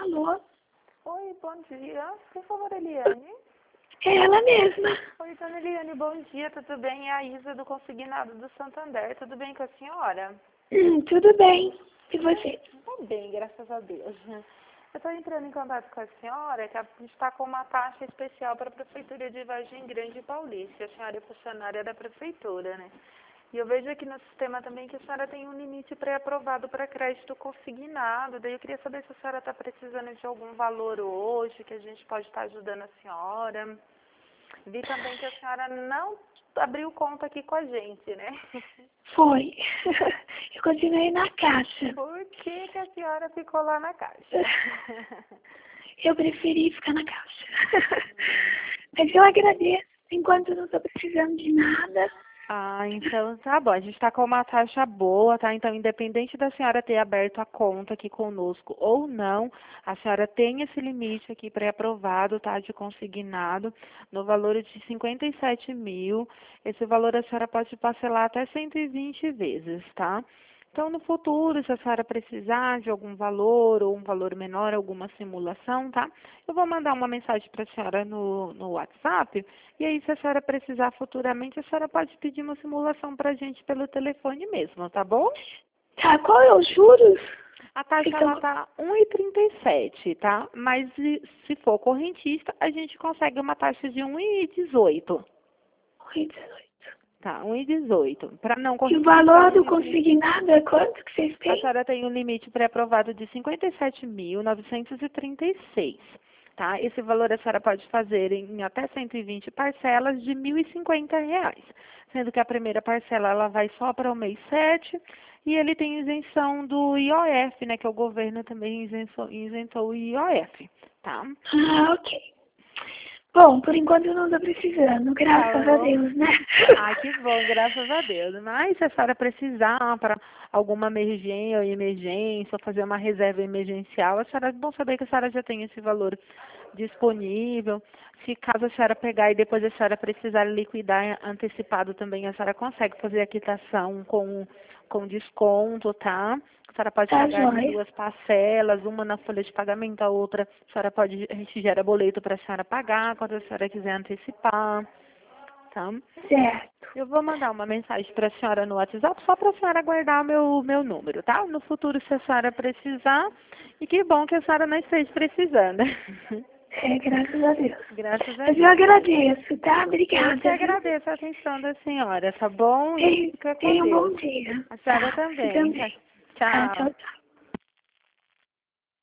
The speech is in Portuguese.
Alô? Oi, bom dia. Por favor, Eliane. É ela mesma. Oi, dona Eliane, bom dia, tudo bem? É a Isa do Consignado do Santander, tudo bem com a senhora? Tudo bem. E você? Tá bem, graças a Deus. Eu estou entrando em contato com a senhora, que a gente está com uma taxa especial para a Prefeitura de Vargem Grande Paulista. A senhora é funcionária da Prefeitura, né? E eu vejo aqui no sistema também que a senhora tem um limite pré-aprovado para crédito consignado. Daí eu queria saber se a senhora está precisando de algum valor hoje, que a gente pode estar ajudando a senhora. Vi também que a senhora não abriu conta aqui com a gente, né? Foi. Eu continuei na caixa. Por que a senhora ficou lá na caixa? Eu preferi ficar na caixa. Mas eu agradeço. Enquanto eu não estou precisando de nada. Ah, então tá bom. A gente está com uma taxa boa, tá? Então, independente da senhora ter aberto a conta aqui conosco ou não, a senhora tem esse limite aqui pré-aprovado, tá? De consignado, no valor de 57 mil. Esse valor a senhora pode parcelar até 120 vezes, tá? Então, no futuro, se a senhora precisar de algum valor ou um valor menor, alguma simulação, tá? Eu vou mandar uma mensagem para a senhora no WhatsApp, e aí, se a senhora precisar futuramente, a senhora pode pedir uma simulação para a gente pelo telefone mesmo, tá bom? Tá, qual é os juros? A taxa, ela tá 1,37, tá? Mas se for correntista, a gente consegue uma taxa de 1,18. 1,18. Tá, 1,18. Para não E o correntista, valor do consignado é quanto que vocês a têm? senhora tem um limite pré-aprovado de 57.936, tá? Esse valor a senhora pode fazer em até 120 parcelas de R$ 1.050, sendo que a primeira parcela ela vai só para o mês 7 e ele tem isenção do IOF, né, que o governo também isentou o IOF, tá? Ah, ok. Bom, por enquanto eu não estou precisando, graças a Falou. Deus, né? Ai, que bom, graças a Deus. Mas se a senhora precisar para alguma emergência, ou fazer uma reserva emergencial, a senhora é bom saber que a senhora já tem esse valor disponível. Se caso a senhora pegar e depois a senhora precisar liquidar antecipado também, a senhora consegue fazer a quitação com desconto, tá? A senhora pode Tá pagar em jóia. 2 parcelas, uma na folha de pagamento, a outra a senhora pode, a gente gera boleto para a senhora pagar, quando a senhora quiser antecipar, tá? Certo. Eu vou mandar uma mensagem para a senhora no WhatsApp, só para a senhora guardar meu número, tá? No futuro, se a senhora precisar, e que bom que a senhora não esteja precisando. É, graças a Deus. Graças a Mas eu Deus. agradeço, tá? Eu que Obrigada, viu? agradeço a atenção da senhora, tá bom? E fica com Tenha um bom Deus. dia. A senhora Tá, você também. também. Tá, Tchau. tchau, tchau.